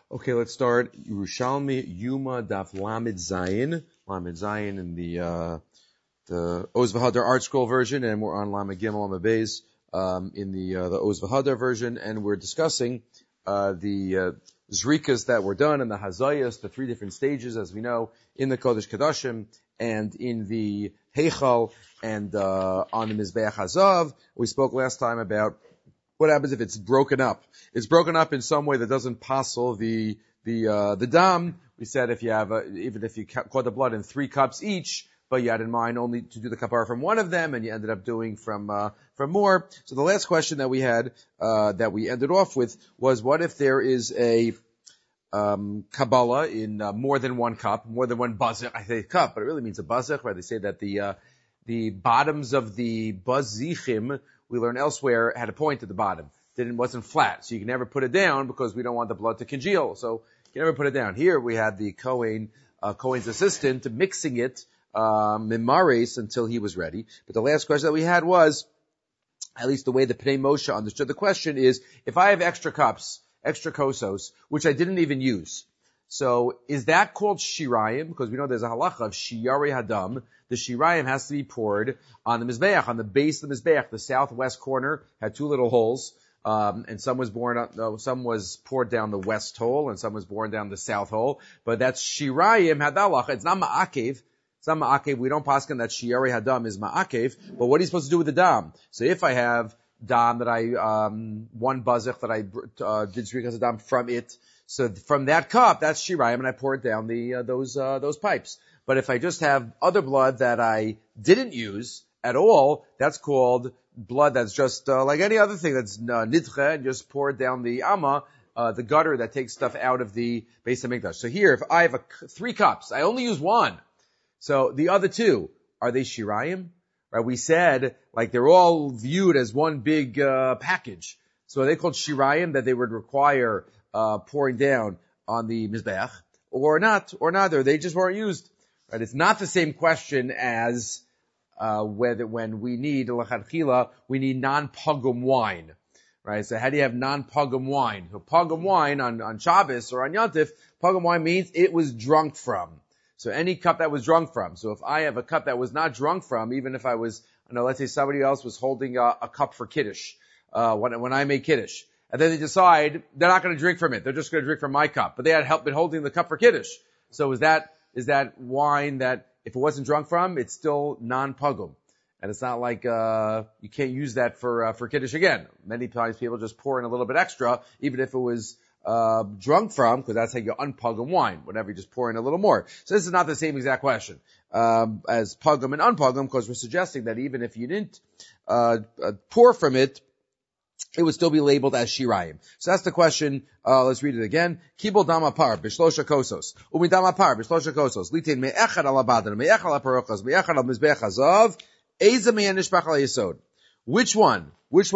Okay, let's start. Yerushalmi Yuma Daf Lamed Zayin. Lamed Zayin in the Oz V'Hadar Art Scroll version, and we're on Lamed Gimel Lamed Beis in the Oz V'Hadar version, and we're discussing the Zrikas that were done and the Hazayas, the three different stages, as we know, in the Kodesh Kodashim and in the Heichal and on the Mizbeach Hazav. We spoke last time about what happens if it's broken up. It's broken up in some way that doesn't passel the dam. We said if you have even if you caught the blood in 3 cups each, but you had in mind only to do the kapara from one of them, and you ended up doing from more. So the last question that we had that we ended off with was, what if there is a Kabbalah in more than 1 cup, more than 1 bazich? I say cup, but it really means a bazich, right? They say that the bottoms of the bazichim, we learn elsewhere, had a point at the bottom. Wasn't flat, so you can never put it down because we don't want the blood to congeal. So you can never put it down. Here we had the Kohen's assistant mixing it, mimares, until he was ready. But the last question that we had was, at least the way the Pnei Moshe understood the question is, if I have extra cups, extra kosos, which I didn't even use, so is that called shirayim? Because we know there's a halacha of shiyari hadam. The shirayim has to be poured on the mizbeach, on the base of the mizbeach. The southwest corner had 2 little holes, and some was poured down the west hole, and some was poured down the south hole. But that's shirayim had that halacha. It's not ma'akev. It's not ma'akev. We don't paskin that shiyari hadam is ma'akev. But what are you supposed to do with the dam? So if I have dam that I 1 bazich that I did zrikas dam from it. So from that cup, that's shirayim, and I pour it down those pipes. But if I just have other blood that I didn't use at all, that's called blood that's just like any other thing that's nidche, and just pour it down the amma, the gutter that takes stuff out of the Beis HaMikdash. So here, if I have 3 cups, I only use 1. So the other 2, are they shirayim? Right? We said like they're all viewed as one big package. So are they called shirayim, that they would require pouring down on the mizbeach, or not, or neither? They just weren't used. Right? It's not the same question as when we need l'chadchila, we need non-pagum wine. Right? So how do you have non-pagum wine? So pagum wine on Shabbos or on Yantif, pagum wine means it was drunk from. So any cup that was drunk from. So if I have a cup that was not drunk from, even if I was, let's say somebody else was holding a cup for Kiddush, when I make Kiddush, and then they decide they're not going to drink from it. They're just going to drink from my cup. But they had been holding the cup for Kiddush. So is that wine that if it wasn't drunk from, it's still non-pagum? And it's not like, you can't use that for Kiddush again. Many times people just pour in a little bit extra, even if it was, drunk from, because that's how you unpagum wine. Whenever you just pour in a little more. So this is not the same exact question, as pagum and unpagum, because we're suggesting that even if you didn't, pour from it, it would still be labeled as shirayim. So that's the question. Let's read it again. Kibol dama par b'shlosha kosos. Umi dama par b'shlosha kosos. Litin me'echad al abadan, me'echad al parochas, me'echad al mizbech hazav. Eza me'en nishbach al yesod. Which one?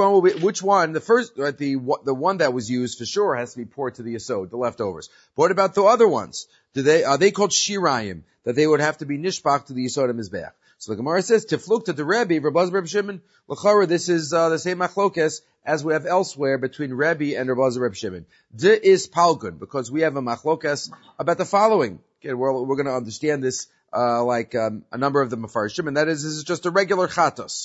The first, right, the one that was used for sure has to be poured to the yesod, the leftovers. But what about the other ones? Are they called shirayim? That they would have to be nishbach to the yesod and mizbech. So the Gemara says, Tiflukta to Rebbe, Rabaz Reb Shimon, L'chara, this is the same machlokes as we have elsewhere between Rebbe and Rabaz Reb Shimon. De is palgun, because we have a machlokes about the following. Okay, we're going to understand this like a number of the Mefarshim, and that is, this is just a regular chatos,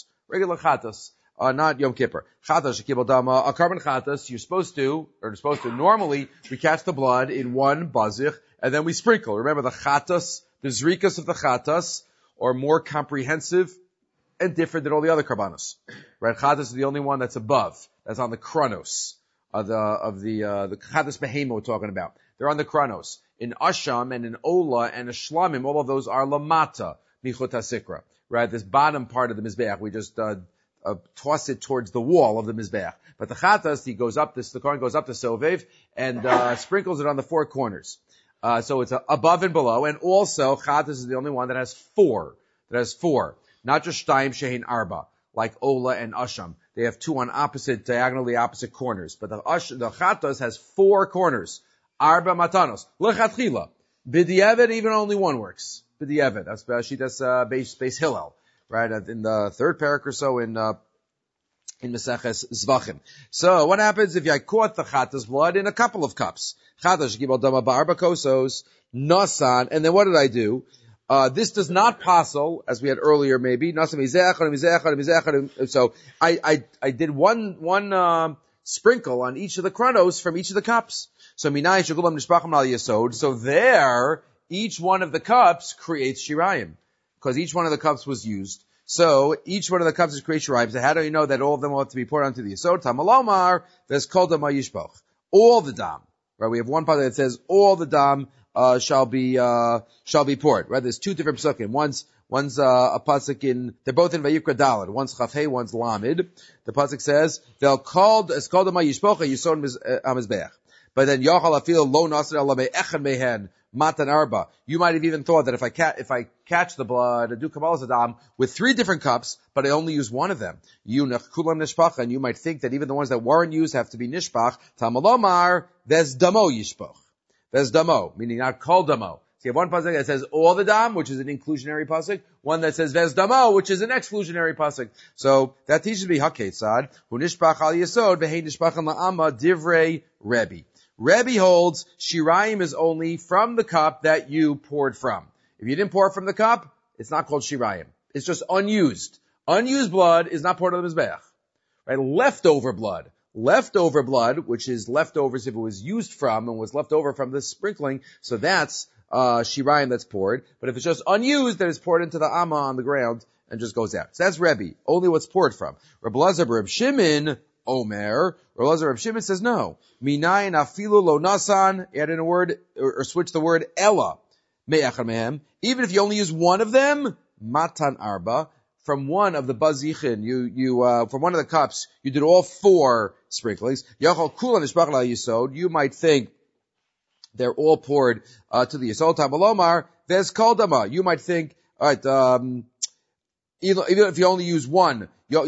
not Yom Kippur. Chatos shekibel dama, a carbon chatos. You're supposed to normally we catch the blood in 1 bazich and then we sprinkle. Remember the chatos, the zrikas of the chatos, or more comprehensive and different than all the other karbanos. Right? Chatas is the only one that's above. That's on the chronos of the chatas behemo we're talking about. They're on the chronos. In Asham and in Ola and in Shlamim, all of those are lamata, michot hasikra. Right? This bottom part of the mizbeach, we just, toss it towards the wall of the mizbeach. But the chatas, the Kohen goes up to Sovev and, sprinkles it on the 4 corners. So it's above and below, and also chatas is the only one that has 4. Not just shtayim shehin arba, like Ola and Asham. They have 2 on diagonally opposite corners. But the chatas has 4 corners. Arba matanos. Lechatchila. B'diavad, even only 1 works. B'diavad. That's Beis Hillel. Right? In the 3rd parak or so in in Meseches Zvachim. So what happens if I caught the Chata's blood in a couple of cups? Chatash gibal dama ba'arba kosos, nasan, and then what did I do? This does not passel, as we had earlier maybe, nasan mizechad. So I did one sprinkle on each of the chronos from each of the cups. So minai shagulam nishbachim al yesod. So there, each one of the cups creates shirayim, because each one of the cups was used. So each one of the cups is create shirayim. So how do you know that all of them will have to be poured onto the yesod? Tamalomar, there's kol dam yishpoch. All the dam. Right? We have one part that says all the dam shall be poured. Right? There's two different psukim. One's a pasuk they're both in Vayikra Daled. One's Chafhei, one's Lamed. The pasuk says, they'll call dam yishpoch yisod amizbeach. But then Yochal Afil Lo Nasr Allah Me'echad Mehen Matan Arba. You might have even thought that if I catch the blood and do Kabbalah Zadam with three different cups, but I only use one of them, Kulam Nishpach, and you might think that even the ones that weren't used have to be Nishpach. Tamalomar Ves Damo Yishpach. Ves Damo, meaning not Kol Damo. So you have one pasuk that says all the dam, which is an inclusionary pasuk, one that says Ves Damo, which is an exclusionary pasuk. So that teaches me Haketzad, Hu Nishpach Al Yesod, Ve'hei Nishpach Al La'ama Divrei Rebbe. Rebbe holds shirayim is only from the cup that you poured from. If you didn't pour from the cup, it's not called shirayim. It's just unused. Unused blood is not poured on the mizbeach. Right? Leftover blood, which is leftovers if it was used from and was left over from the sprinkling, so that's shirayim that's poured. But if it's just unused, then it's poured into the amma on the ground and just goes out. So that's Rebbe, only what's poured from. Reb Elazar Reb Shimon Omer, Reb Elazar Reb Shimon says no. Minayin afilu lo nasan, add in a word, or switch the word ella, me'echad mehem. Even if you only use one of them, matan arba, from one of the bazichin, from one of the cups, you did all four sprinklings. Yachal kulan nishbach la yisod, you might think they're all poured, to the yisod. Tamalomar, ves kol dama, you might think, alright, even if you only use one, right?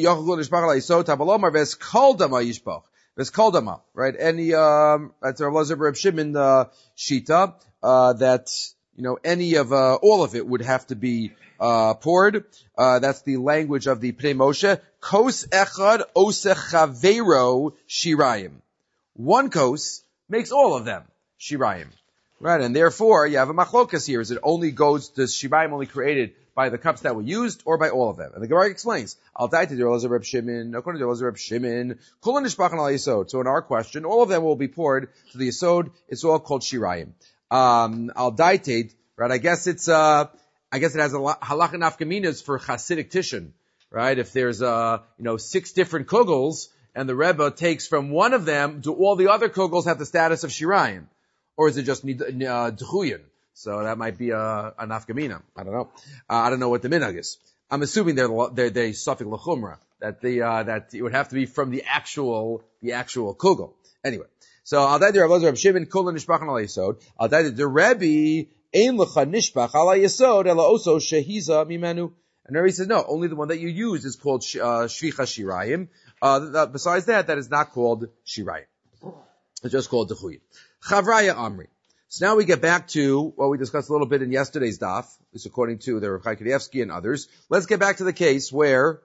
Any, that's Rav Elazar Reb Shimon, Shita, that, any of, all of it would have to be, poured. That's the language of the Pnei Moshe. Kos echad osech chavero shirayim. One kos makes all of them shirayim. Right? And therefore, you have a machlokas here. Is it only goes, does shirayim only created by the cups that were used, or by all of them? And the Gemara explains, Al Daita Reb Elazar Reb Shimon, according to Reb Elazar Reb Shimon, Kulan Nishbachan Al Yisod. So in our question, all of them will be poured to the Yisod. It's all called Shirayim. Al Daita, right? I guess it has a halacha nafkaminas for Hasidic Tishon, right? If there's 6 different kugels, and the Rebbe takes from one of them, do all the other kugels have the status of Shirayim? Or is it just D'chuyin? So that might be a nafkamina. I don't know. I don't know what the minhag is. I'm assuming they're safek l'chumra, that it would have to be from the actual kugel. Anyway. So, al dai Rav Elazar Reb Shimon, kol nishbach al yesod. Al dai the Rebbe, ein lecha nishbach al yesod, ela oso shehiza mimenu. And Rebbe says, no, only the one that you use is called shvicha shirayim. Besides that is not called shirayim. It's just called d'chuyin. Chavraya Amri. So now we get back to what we discussed a little bit in yesterday's daf, at least according to the Rav Chaim Kanievsky and others. Let's get back to the case where,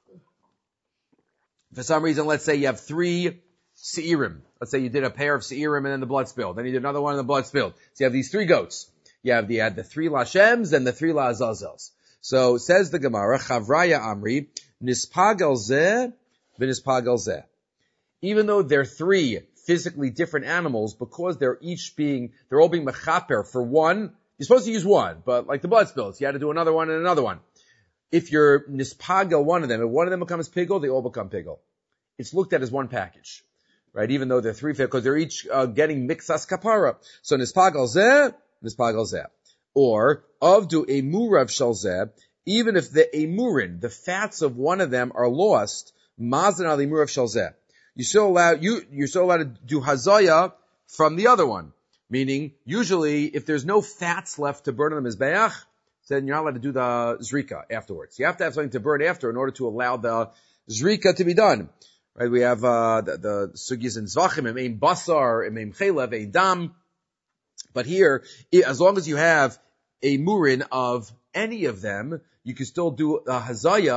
for some reason, let's say you have 3 seirim. Let's say you did a pair of seirim and then the blood spilled. Then you did another one and the blood spilled. So you have these 3 goats. You had the 3 lashems and the 3 lazazels. So says the Gemara, Chavraya Amri, nispagel zeh v'nispagel zeh. Even though they're 3 physically different animals, because they're all being mechaper for one. You're supposed to use one, but like the blood spills, you had to do another one and another one. If you're nispagel one of them, if one of them becomes pigel, they all become pigel. It's looked at as one package, right? Even though they're 3, because they're each getting mixas kapara. So nispagel zeh, or avdu emurav shel zeh. Even if the emurin, the fats of one of them are lost, mazan al emurav shel zeh. You're still allowed to do hazaya from the other one. Meaning, usually, if there's no fats left to burn on the mizbeach, then you're not allowed to do the zrika afterwards. You have to have something to burn after in order to allow the zrika to be done. Right? We have, the sugis in zvachim, emeim basar, emeim chelev, emeim dam. But here, as long as you have a murin of any of them, you can still do a hazaya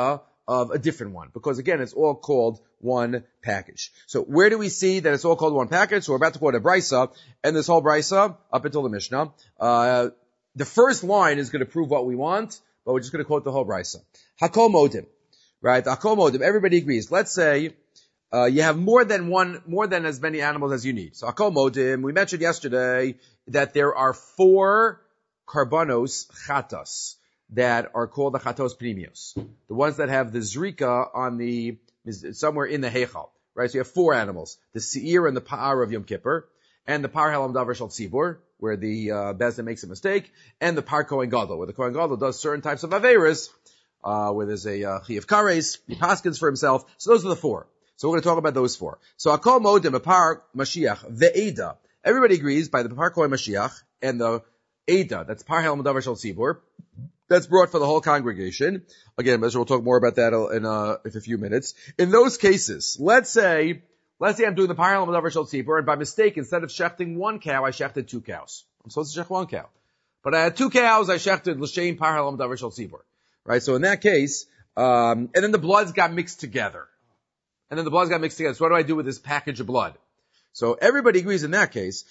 of a different one, because again, it's all called one package. So where do we see that it's all called one package? So we're about to quote a brisa, and this whole brisa, up until the Mishnah, the first line is going to prove what we want, but we're just going to quote the whole brisa. Hakol modim, right? Hakol modim, everybody agrees. Let's say, you have more than as many animals as you need. So hakol modim, we mentioned yesterday that there are 4 karbanos chatas that are called the chatos primios. The ones that have the zrika somewhere in the heichal, right? So you have 4 animals. The seir and the pa'ar of Yom Kippur, and the par halam davar shel tzibur, where the bezdin makes a mistake, and the par kohen gadol, where the kohen gadol does certain types of averis, where there's a chiyav kares, he paskins for himself. So those are the 4. So we're going to talk about those 4. So hakol modim, a par mashiach, ve'eda. Everybody agrees by the par kohen mashiach and the eda, that's par halam davar shel tzibur, that's brought for the whole congregation. Again, we'll talk more about that in a few minutes. In those cases, let's say I'm doing the par halam davar shel tzibur, and by mistake, instead of shechting 1 cow, I shechted 2 cows. I'm supposed to shech 1 cow. But I had 2 cows, I shechted l'shein par halam davar shel tzibur. Right? So in that case, and then the bloods got mixed together. So what do I do with this package of blood? So everybody agrees in that case.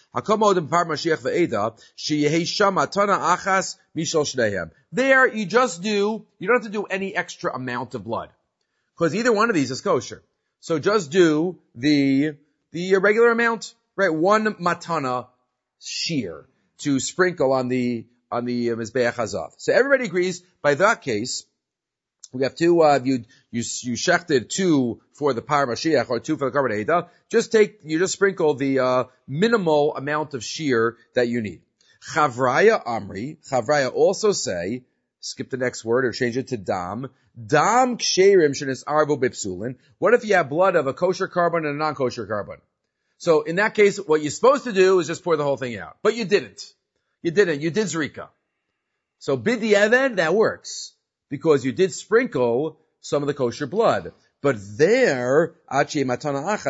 There, you don't have to do any extra amount of blood, because either one of these is kosher. So just do the regular amount, right? 1 matana shear to sprinkle on the mizbeach hazav. So everybody agrees. By that case, we have 2, you shechted 2 for the par mashiach or 2 for the karban eda. You just sprinkle the minimal amount of shear that you need. Chavraya also say, skip the next word or change it to dam ksherim shenis arvo bipsulin. What if you have blood of a kosher carbon and a non-kosher carbon? So in that case, what you're supposed to do is just pour the whole thing out. But you didn't. You did zrika. So b'diavad, that works, because you did sprinkle some of the kosher blood. But there, you have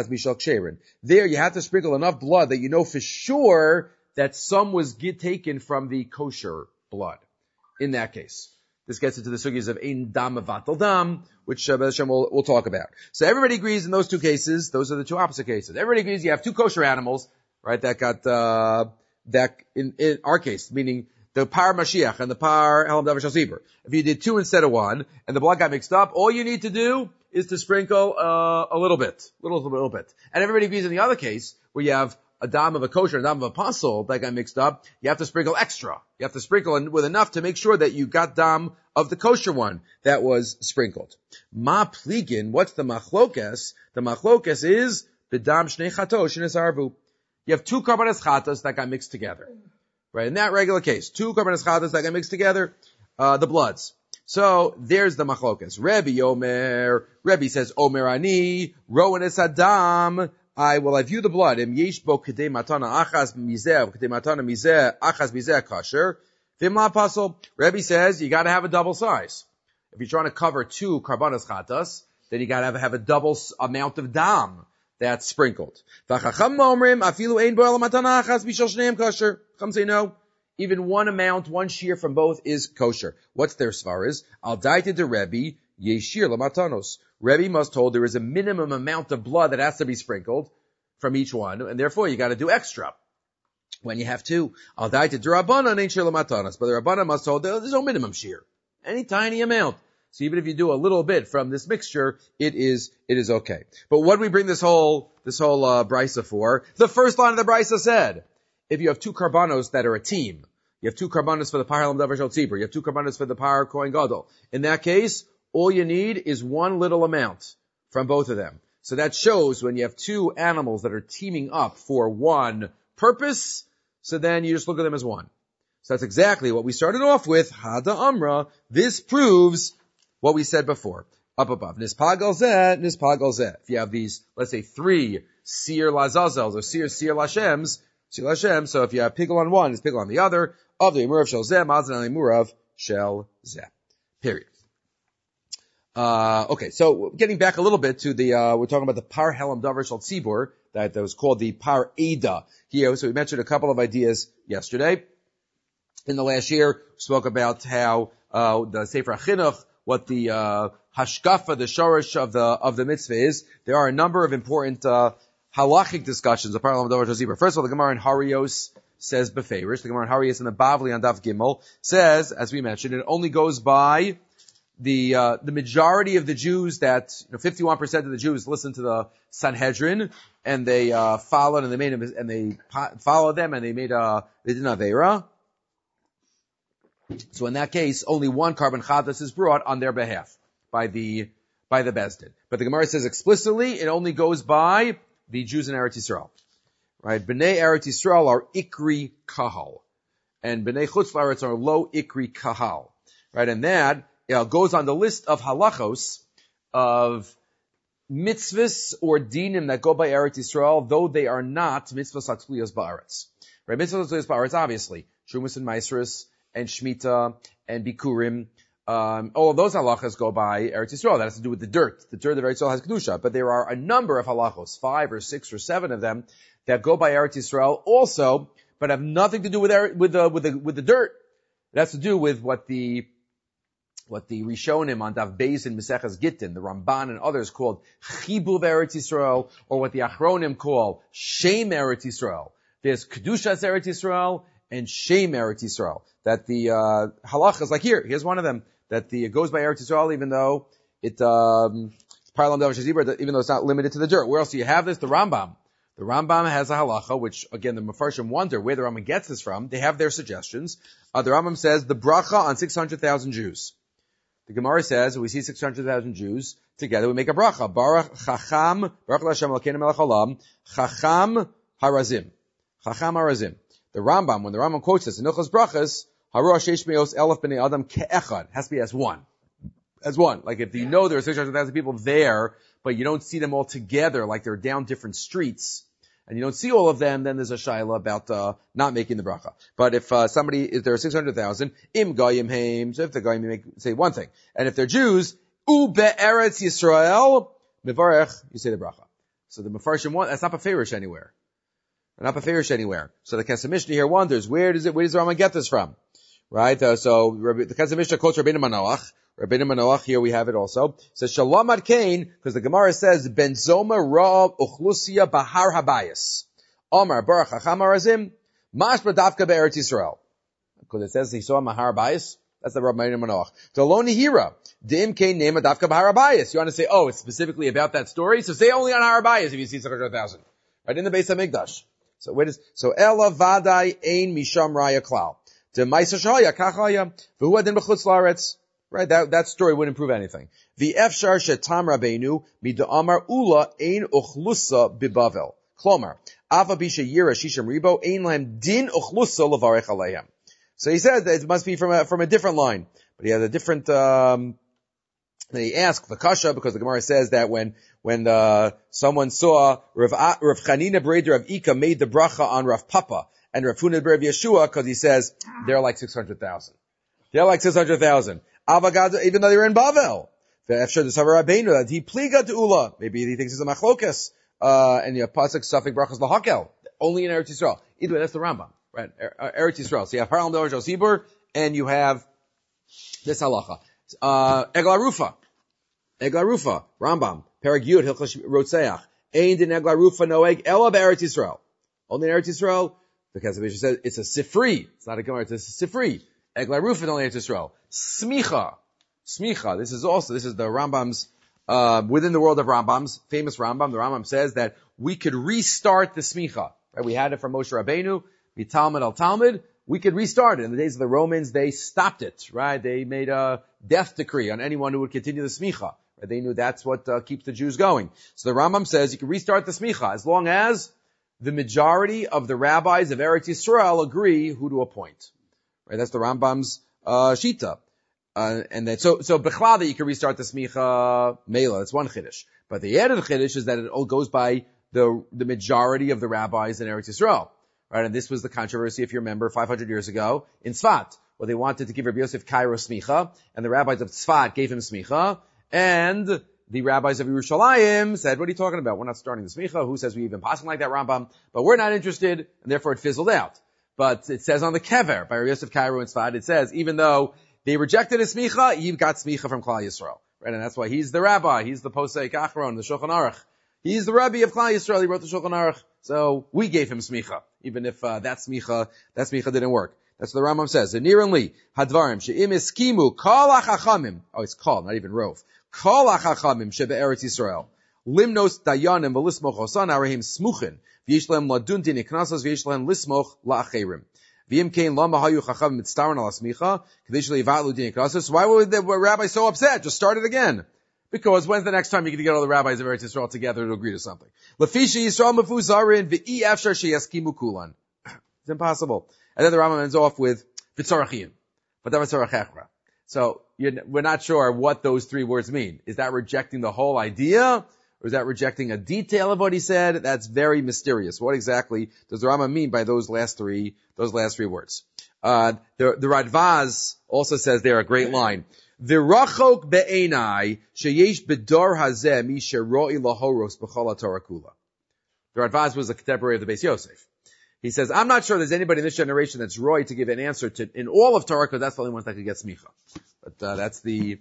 to sprinkle enough blood that you know for sure that some was taken from the kosher blood. In that case, this gets into the sugis of ein dam avatal dam, which we'll talk about. So everybody agrees in those 2 cases. Those are the 2 opposite cases. Everybody agrees you have 2 kosher animals, right? That got that in our case, meaning the par mashiach and the par halam davar shel tzibur. If you did 2 instead of 1, and the blood got mixed up, all you need to do is to sprinkle a little bit. And everybody agrees in the other case, where you have a dam of a kosher and a dam of a pasul that got mixed up, you have to sprinkle extra. You have to sprinkle with enough to make sure that you got dam of the kosher one that was sprinkled. Ma pligin, what's the machlokes? The machlokes is b'dam shnei chatos shenis arvu. You have 2 karbanos chatas that got mixed together. Right? In that regular case, 2 karbanos chatas that got mixed together, the bloods. So there's the machlokes. Rebbe says, Omer ani, rowan es adam, I view the blood. Im yesh bo kedei matana achas mizeh, kedei matana mizeh, achas mizeh kasher. Vim la pasul. Rebbe says, you gotta have a double size. If you're trying to cover 2 karbanos chatas, then you gotta have a double amount of dam that's sprinkled. V'chacham omrim, afilu ein bo el matana achas mishal shneim kasher. Chacham say no. Even 1 amount, 1 shear from both is kosher. What's their svaris? Al daita de Rebbe, yeshir lamatanos. Rebbe must hold there is a minimum amount of blood that has to be sprinkled from each one, and therefore you gotta do extra when you have 2. Al daita de Rabbanan ain't shir lamatanos. But the Rabbanan must hold there's no minimum shear. Any tiny amount. So even if you do a little bit from this mixture, it is okay. But what do we bring this whole brisa for? The first line of the brisa said, if you have 2 karbanos that are a team, you have 2 karbanos for the par halam davar shel tzibur, you have 2 karbanos for the par kohen gadol. In that case, all you need is 1 little amount from both of them. So that shows when you have 2 animals that are teaming up for 1 purpose, so then you just look at them as 1. So that's exactly what we started off with. Hada Amra. This proves what we said before. Up above. Nispagal zeh. If you have these, let's say 3 seer lazazels or seer lashems, so if you have pigel on one, it's pigel on the other. Of the imurav shel zeh, mazan al imurav shel zeh. Period. Okay, so getting back a little bit to the, we're talking about the par halam davar shel tzibur, that was called the par eda here. So we mentioned a couple of ideas yesterday. In the last year, we spoke about how, the Sefer HaChinuch, what the, hashkafa, the shorish of the mitzvah is, there are a number of important, halachic discussions of Parlam Dover Zibur. First of all, the Gemara in Harios says beferish. The Gemara in Harios and the Bavli on Daf Gimel says, as we mentioned, it only goes by the majority of the Jews that, 51% of the Jews listened to the Sanhedrin and they, followed and they made them, and they followed them and they did an Aveira. So in that case, only one carbon chatas is brought on their behalf by the Bezdin. But the Gemara says explicitly, it only goes by the Jews in Eretz Yisrael. Right? Bnei Eretz Yisrael are ikri kahal. And Bnei Chutz La'aretz are lo ikri kahal. Right? And that, goes on the list of halachos of mitzvahs or dinim that go by Eretz Yisrael, though they are not mitzvahs hatzliyos ba'aretz. Right? Mitzvahs hatzliyos ba'aretz, obviously. Shumas and Maisrus, and Shemitah, and Bikurim. All of those halachas go by Eretz Yisrael. That has to do with the dirt. The dirt of Eretz Yisrael has Kedusha. But there are a number of halachos, 5 or 6 or 7 of them, that go by Eretz Yisrael also, but have nothing to do with the dirt. It has to do with what the Rishonim on Daf Beis in Maseches Gittin, the Ramban and others called Chibuv Eretz Yisrael, or what the Achronim call Shem Eretz Yisrael. There's Kedushas Eretz Yisrael and Shem Eretz Yisrael. That the halachas, like here's one of them, that it goes by Eretz Yisrael even though even though it's not limited to the dirt. Where else do you have this? The Rambam. The Rambam has a halacha, which again the Mefarshim wonder where the Rambam gets this from. They have their suggestions. The Rambam says the bracha on 600,000 Jews. The Gemara says we see 600,000 Jews together, we make a bracha. Baruch Chacham, Baruch Hashem Elokeinu Melech Haolam, Chacham Harazim. Chacham Harazim. The Rambam, when the Rambam quotes this in Ilchos Brachas, Haru Sheish Meos Elef Bnei Adam Ke'echad, has to be as one. As one. Like if you know there are 600,000 people there, but you don't see them all together, like they're down different streets, and you don't see all of them, then there's a shaila about not making the bracha. But if if there are 600,000, im goyim heim, so if the goyim say one thing, and if they're Jews, u be'eretz Yisrael, mevarech, you say the bracha. So the Mefarshim that's not beferish anywhere. Not beferish anywhere. So the Kesef Mishnah here wonders, where does the Rambam get this from? Right? So the Kesef Mishnah quotes Rabbeinu Manoach. Rabbeinu Manoach, here we have it also. It says, Shalom ad Kain, because the Gemara says, Ben Zoma Ra Uchlusia Bahar Habayis. Omar Baruch Chacham Harazim, Mash B'davka Be'eretz Yisrael. Because it says he saw Mahar Habayis. That's the Rabbeinu Manoach. Deloni Hira, Dim Kain Nema Davka Bahar Habayis. You want to say, it's specifically about that story? So say only on Har Habayis if you see 600,000. Right in the Beis HaMikdash. So Ela Vadai Ein Misham Raya Klal. To Maisa Shahaya Kachaya, V'hu Adin B'chutz La'aretz. Right, that story wouldn't prove anything. The Efshar Shetam Rabbeinu Mida Amar Ula Ein Uchlusa Bibavel. Klomar. Ava Bisha Yira Shisham Ribo Ein Lahem Din Uchlusa Levarech Aleihem. So he says that it must be from a different line. But he has a different, he asked the Kasha because the Gemara says that when someone saw Rav Chanina Breder of Ika made the bracha on Rav Papa and Rav Huna Breder of Yeshua because he says they're like 600,000. They're like 600,000. Avagad, even though they were in Bavel. Ve'efshar d'savar Rabbeinu that he pliga to Ula. Maybe he thinks it's a machlokas. And you have pasuk suffix brachas lahakel. Only in Eretz Yisrael. Either way, that's the Rambam. Right? Eretz Yisrael. So you have Paral Dover Zibur and you have this halacha. Egla Rufa. Rambam. Perek Yud Hilchos Rotzeach. Ein din Egla Rufa noeg ela be'Eretz Yisrael. Only in Eretz Yisrael. The Kesef Mishnah says it's a sifri. It's not a gemara. It's a sifri. Egla Rufa only in Eretz Yisrael. Smicha. This is the Rambam's, within the world of Rambam's, famous Rambam. The Rambam says that we could restart the smicha. Right? We had it from Moshe Rabbeinu, Talmud al Talmud. We could restart it. In the days of the Romans, they stopped it, right? They made a death decree on anyone who would continue the smicha. Right? They knew that's what keeps the Jews going. So the Rambam says you can restart the smicha as long as the majority of the rabbis of Eretz Yisrael agree who to appoint. Right? That's the Rambam's shita. And then, so Bechlal that you can restart the smicha mela. That's one chiddush. But the added chiddush is that it all goes by the majority of the rabbis in Eretz Yisrael. Right? And this was the controversy, if you remember, 500 years ago in Tzfat. Well, they wanted to give Rabbi Yosef Kairo smicha, and the rabbis of Tzfat gave him smicha, and the rabbis of Yerushalayim said, what are you talking about? We're not starting the smicha. Who says we even passing like that, Rambam? But we're not interested, and therefore it fizzled out. But it says on the kever by Rabbi Yosef Kairo in Tzfat, it says, even though they rejected his smicha, he got smicha from Klal Yisrael. Right? And that's why he's the rabbi. He's the Posek Achron, the Shulchan Aruch. He's the Rabbi of Klal Yisrael. He wrote the Shulchan Aruch. So we gave him smicha, even if that smicha didn't work. That's what the Rambam says. Zeniranli hadvarim she'im eskimu kol hachachamim. Oh, it's called, not even rov. Kol hachachamim shebe'eretz Yisrael. Limnos dayanim v'lismoch osan arahim smuchin. V'yesh lehem ladun din iknasos v'yesh lehem lismoch la'acherim. V'im kein lama hayu chachamim mitztaron al asmicha k'dei shle'ivatlu din iknasos. Why were the rabbis so upset? Just start it again. Because when's the next time you're going to get all the rabbis of Eretz Yisrael together to agree to something? Lefisha Yisrael mefuzarin v'i afshar sheyaskimu kulan. It's impossible. And then the Rambam ends off with v'tzarachiyim, v'dav. So we're not sure what those three words mean. Is that rejecting the whole idea, or is that rejecting a detail of what he said? That's very mysterious. What exactly does the Rambam mean by those last three words? The Radvaz also says there a great line. V'rachok be'enai sheyesh bedor hazeh mi sheroi lahoros b'chol haTorah kula. The Radvaz was a contemporary of the Beis Yosef. He says, I'm not sure there's anybody in this generation that's roy to give an answer to in all of Torah, because that's the only ones that could get smicha. But that's the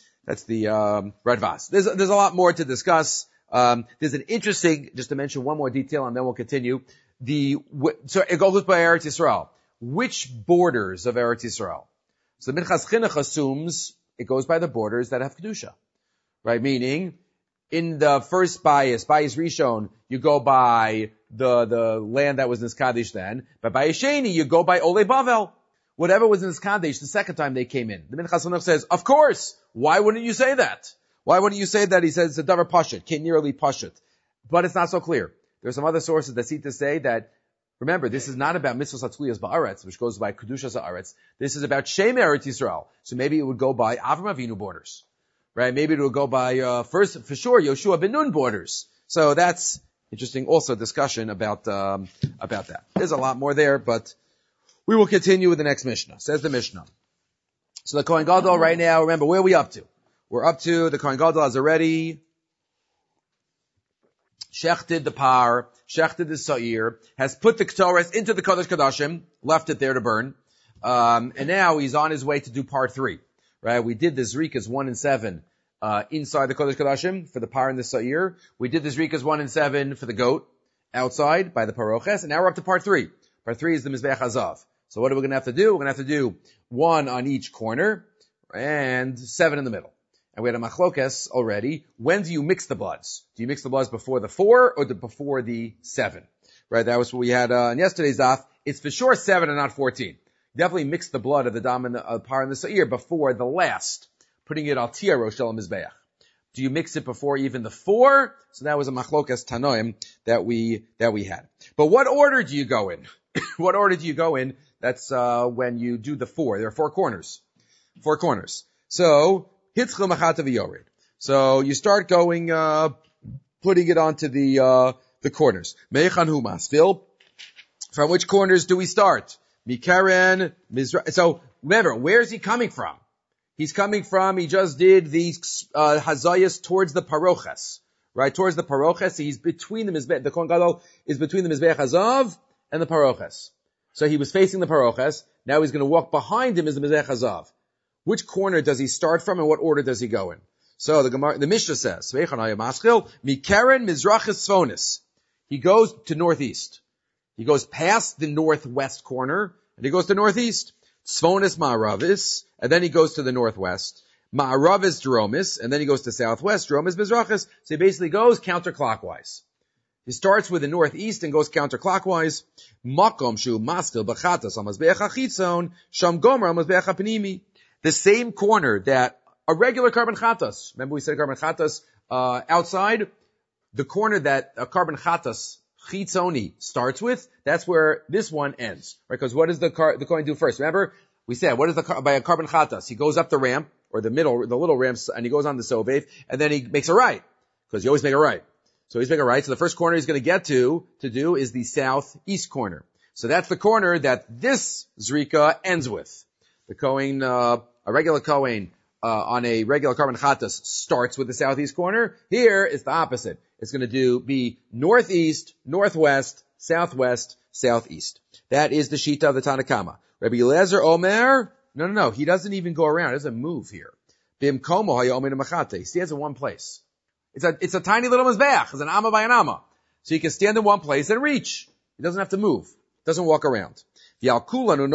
Radvaz. There's a lot more to discuss. There's an interesting, just to mention one more detail, and then we'll continue. So it goes by Eretz Yisrael. Which borders of Eretz Yisrael? So the Minchas Chinuch assumes it goes by the borders that have Kedusha, right? Meaning, in the first Bayis Rishon, you go by the land that was Niskadesh then, but by Sheni, you go by Ole Bavel. Whatever was in Niskadesh the second time they came in. The Minchas Chinuch says, of course, why wouldn't you say that? Why wouldn't you say that? He says, it's a davar pashut, nearly pashut. But it's not so clear. There's some other sources that seem to say that, remember, this is not about mitzvos hatzliyas ba'aretz, which goes by kedushas ha'aretz. This is about Shem Eretz Yisrael. So maybe it would go by Avram Avinu borders. Right? Maybe it would go by, first, for sure, Yoshua ben Nun borders. So that's interesting also discussion about that. There's a lot more there, but we will continue with the next Mishnah. Says the Mishnah. So the Kohen Gadol right now, remember, where are we up to? We're up to, the Kohen Gadol has already shechted the par, shechted the sa'ir, has put the ketores into the Kodesh Kodashim, left it there to burn, and now he's on his way to do part 3. Right? We did the Zrikas 1 and 7, inside the Kodesh Kodashim for the par and the sa'ir. We did the Zrikas 1 and 7 for the goat, outside by the paroches, and now we're up to part 3. Part 3 is the Mizbeach Hazav. So what are we going to have to do? We're going to have to do 1 on each corner, and 7 in the middle. And we had a machlokes already. When do you mix the bloods? Do you mix the bloods before the 4 or before the 7? Right? That was what we had in yesterday's daf. It's for sure 7 and not 14. Definitely mix the blood of the dam and the par and the sa'ir before the last, putting it al tia roshel mizbeach. Do you mix it before even the 4? So that was a machlokes tanoim that we had. But what order do you go in? What order do you go in? That's when you do the 4. There are 4 corners. 4 corners. So hitzchel machata v'yored. So you start going, putting it onto the corners. Meichan hu masfil. From which corners do we start? Mikaren, Mizra. So remember, where's he coming from? He just did these hazayas towards the paroches. Right? Towards the paroches. He's between the Mizbeach. The Kohen Gadol is between the Mizbeach Hazav and the paroches. So he was facing the paroches. Now he's going to walk behind him as the Mizbeach Hazav. Which corner does he start from and what order does he go in? So the Mishnah says, Mikaren Mizrachis Tzfonis. He goes to northeast. He goes past the northwest corner, and he goes to northeast. Tzfonis Ma'aravis, and then he goes to the northwest. Ma'aravis Dromis, and then he goes to southwest. Dromis Mizrachis. So he basically goes counterclockwise. He starts with the northeast and goes counterclockwise. Makom shu maskil b'chatas al mazbeach hachitzon, sham gomer al mazbeach hapnimi. The same corner that a regular carbon chatas, remember we said carbon chatas outside, the corner that a carbon chatas chitzoni starts with, that's where this one ends, right? Because what does the coin do first? Remember, we said, what is by a carbon chatas? He goes up the ramp, or the little ramps, and he goes on the sovev, and then he makes a right, because you always make a right. So he's making a right. So the first corner he's going to get to do is the southeast corner. So that's the corner that this zrika ends with. The Kohen, a regular Kohen, on a regular carbon chatas starts with the southeast corner. Here it's the opposite. It's going to be northeast, northwest, southwest, southeast. That is the shita of the Tanakama. Rabbi Eliezer Omer, no. He doesn't even go around. He doesn't move here. He stands in one place. It's a tiny little mizbeach. It's an amma by an amma. So he can stand in one place and reach. He doesn't have to move. Doesn't walk around. And Rabbi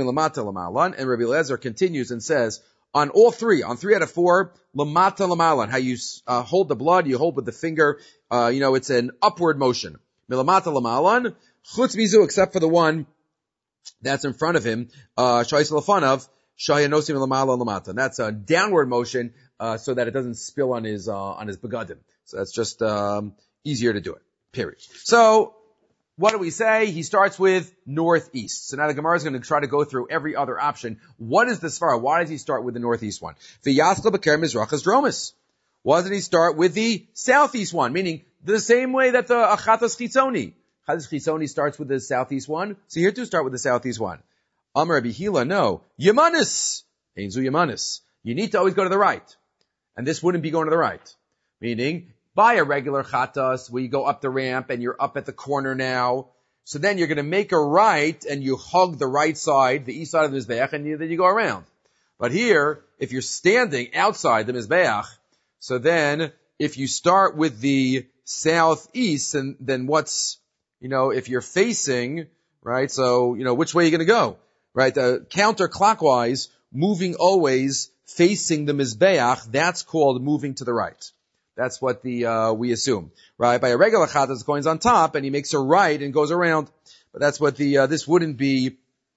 Eliezer continues and says, on all three, on 3 out of 4, lamata lamalan, how you hold the blood, you hold with the finger, it's an upward motion. Milamata lamalan, chutz mizu, except for the one that's in front of him, shayis lafanav, shayanosim lamala lamata. And that's a downward motion, so that it doesn't spill on his begadim. So that's just, easier to do it. Period. So, what do we say? He starts with northeast. So now the Gemara is going to try to go through every other option. What is the svara? Why does he start with the northeast one? V'yaschel b'ker mizrachas dromis. Why doesn't he start with the southeast one? Meaning the same way that the achatas chitzoni. Achatas chitzoni starts with the southeast one. So here too start with the southeast one. Amar Rabbi Hila, no. Yemanis. Einzu Yemanis. You need to always go to the right. And this wouldn't be going to the right. Meaning, by a regular chatas, where you go up the ramp and you're up at the corner now. So then you're going to make a right and you hug the right side, the east side of the mizbeach, and then you go around. But here, if you're standing outside the mizbeach, so then if you start with the southeast, and then what's, if you're facing, right, so, which way are you going to go? Right, counterclockwise, moving always facing the mizbeach, that's called moving to the right. That's what we assume, right? By a regular chatas, the coin's on top, and he makes a right and goes around. But that's what this wouldn't be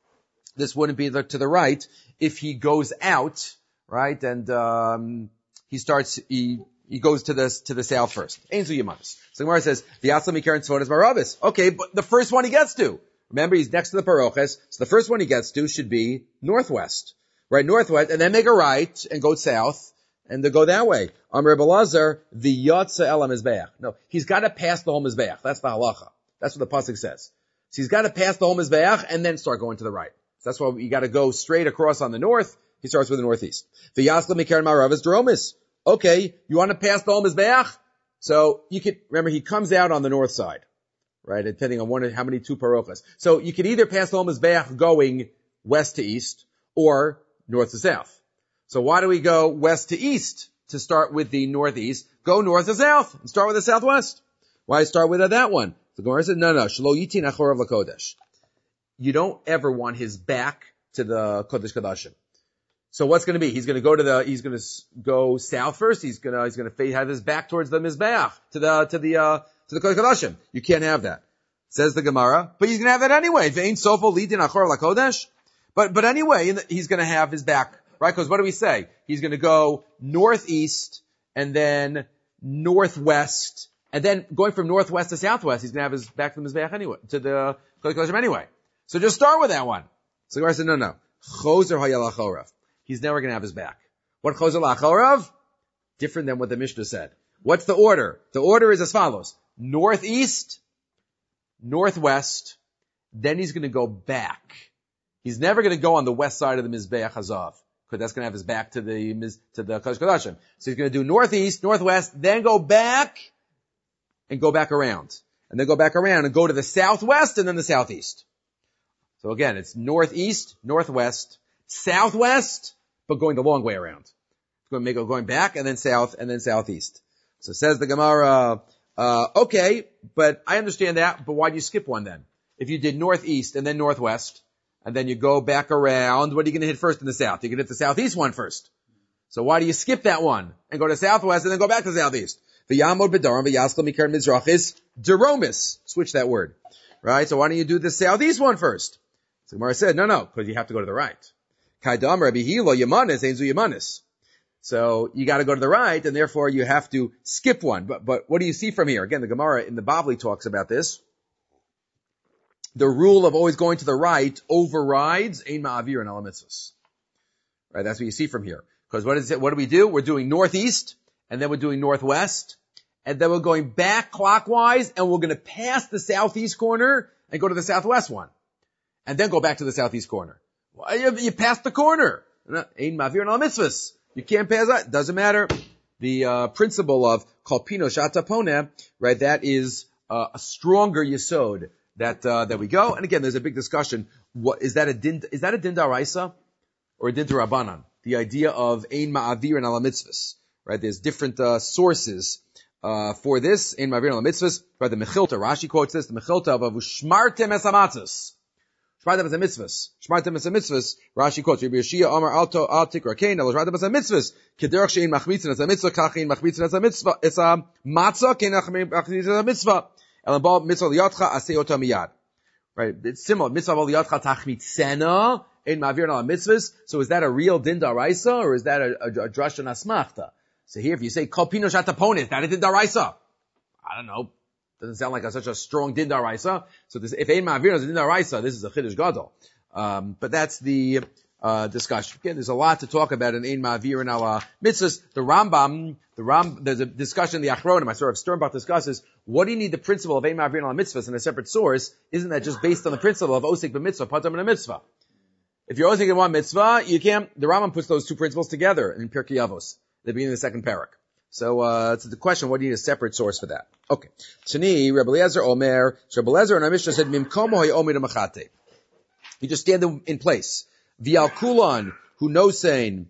to the right if he goes out, right? And, he goes to the south first. Einzu Yemanis. So Gemara says, V'yatzla mikar tzvonas maravis. Okay, but the first one he gets to. Remember, he's next to the paroches, so the first one he gets to should be northwest. Right, northwest, and then make a right and go south. And to go that way. Amr Belazar, the Yotza Elam Mizbeach. No, he's got to pass the whole Mizbeach. That's the halacha. That's what the pasuk says. So he's got to pass the whole Mizbeach and then start going to the right. So that's why you got to go straight across on the north. He starts with the northeast. The Yasla Mikar Marav is Dromis. Okay, you want to pass the whole Mizbeach? So you could, remember he comes out on the north side. Right, depending on how many 2 parochas. So you could either pass the whole Mizbeach going west to east or north to south. So why do we go west to east to start with the northeast? Go north to south and start with the southwest. Why start with that one? The Gemara said, no, shelo yitin achorav lakodesh. You don't ever want his back to the Kodesh Kodashim. So what's going to be? He's going to go south first. He's going to have his back towards the Mizbeach, to the Kodesh Kodashim. You can't have that. Says the Gemara, but he's going to have that anyway. Ve'ein sofo litin achorav lakodesh. But anyway, he's going to have his back. Right? Because what do we say? He's going to go northeast and then northwest, and then going from northwest to southwest, he's going to have his back to the Mizbeach anyway, to the Kodesh anyway. So just start with that one. So the Gemara said, no. Choser hayalachorav. He's never going to have his back. What choser lachorav? Different than what the Mishnah said. What's the order? The order is as follows. Northeast, northwest, then he's going to go back. He's never going to go on the west side of the Mizbeach Hazav. Because that's going to have his back to the Kodesh Kodashim. So he's going to do northeast, northwest, then go back, and go back around. And then go back around and go to the southwest and then the southeast. So again, it's northeast, northwest, southwest, but going the long way around. Going back and then south and then southeast. So says the Gemara, okay, but I understand that, but why do you skip one then? If you did northeast and then northwest, and then you go back around, what are you going to hit first in the south? You're going to hit the southeast one first. So why do you skip that one and go to southwest and then go back to southeast? V'yamod b'daram v'yaschel mikar mizrachis deromis. Switch that word. Right? So why don't you do the southeast one first? So Gemara said, no, because you have to go to the right. Kaidam Rabbi Hilo Yemanis Einzu Yemanis. So you got to go to the right, and therefore you have to skip one. But what do you see from here? Again, the Gemara in the Bavli talks about this. The rule of always going to the right overrides ein ma'avir and alamitzvos. Right? That's what you see from here. Because what do we do? We're doing northeast, and then we're doing northwest, and then we're going back clockwise, and we're going to pass the southeast corner and go to the southwest one. And then go back to the southeast corner. Well, you passed the corner. Ein ma'avir and alamitzvos. You can't pass that. Doesn't matter. The principle of kalpino shatapone, right? That is a stronger yesod that we go. And again, there's a big discussion. What is that a din? Is that a din daraisa or a din rabbanan? the idea of ein ma'avir and ala mitzvahs. Right? There's different sources for this ein ma'avir and ala mitzvahs. Right? The Mechilta, Rashi quotes this. The Mechilta of shmartem es hamatzos. Shmartem es hamitzvahs. Shmartem es hamitzvahs. Rashi quotes Rabbi Yeshia Amar Alto Altik Rakein El Shmartem es hamitzvahs. Kederach shein machmitzin es hamitzvah kachin machmitzin es hamitzvah. It's a matzah kein machmitzin es hamitzvah. El abal mitzvah liyatcha aseh ota miyad. Right? It's similar. Mitzvah liyatcha tachmitzena ein ma'avir ala mitzvahs. So is that a real din daraisa or is that a drush and asmachta? So here, if you say kol pino shatapon, is that a din daraisa? I don't know. Doesn't sound like such a strong din daraisa. So this, if ein ma'avir is a din daraisa, this is a chiddush gadol. But that's the discussion. Again, there's a lot to talk about in ein ma'avir and ala mitzvahs. The Rambam, there's a discussion in the Achronim. I saw Rav Sternbach discusses, what do you need the principle of ein ma'avir and ala mitzvahs in a separate source? Isn't that just based on the principle of osik b'mitzvah, patam and a mitzvah? If you're osik in one mitzvah, you can't, the Rambam puts those two principles together in Pirkei Avos, the beginning of the second parak. So, it's the question, what do you need a separate source for that? Okay. Tani, Rebbe Eliezer Omer, so Rebbe Eliezer in our Mishnah said, Mimkomo hayomid machate. You just stand in place. Vial Kulon, who knows saying,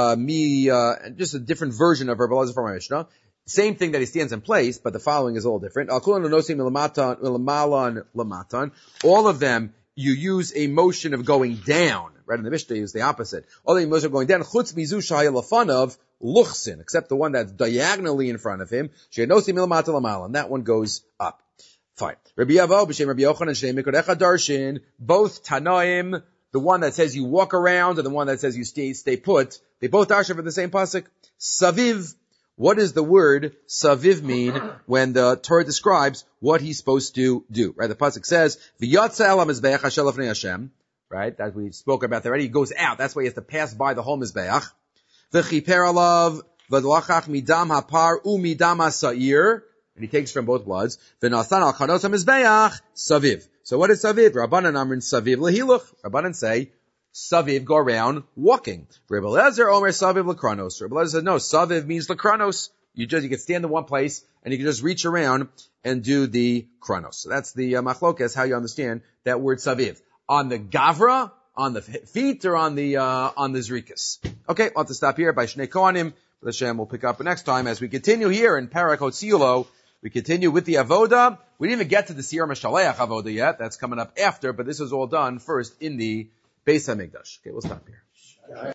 just a different version of Rebbe Eliezer from our Mishnah. Same thing that he stands in place, but the following is a little different. Al Kulon unosim milamalan lamatan. All of them, you use a motion of going down. Right in the Mishnah, is the opposite. All the motion of going down, chutz mizu shahaya lafanav, luchsin, except the one that's diagonally in front of him. She'enosi milamata lamalan. That one goes up. Fine. Rabbi Yavo, b'shem Rabbi Yochanan, shnei mikod echad darshin, both Tanaim, the one that says you walk around and the one that says you stay put, they both darshin for the same pasuk. Saviv. What does the word saviv mean when the Torah describes what he's supposed to do? Right? The pasuk says, v'yatsa el ha-mizbeach asher lefnei Hashem. Right? That we spoke about that already. He goes out. That's why he has to pass by the whole mizbeach. V'chiper alav v'lachach midam hapar u'midam ha'sa'ir. And he takes from both bloods. V'nasan al chanos ha-mizbeach saviv. So what is saviv? Rabbanan amrin saviv lehiluch. Rabbanan say, saviv, go around walking. Rebbe Eliezer omer saviv lekranos. Rebbe Eliezer said, no, saviv means lekranos. You can stand in one place and you can just reach around and do the kranos. So that's the machlokes, how you understand that word saviv. On the gavra, on the feet, or on the zrikas. Okay, I'll have to stop here by Shnei Kohanim. But Hashem will pick up next time as we continue here in Parak Hotziulo. We continue with the avoda. We didn't even get to the Siyar Mashaleach avoda yet. That's coming up after, but this is all done first in the Beis HaMikdash. Okay, we'll stop here.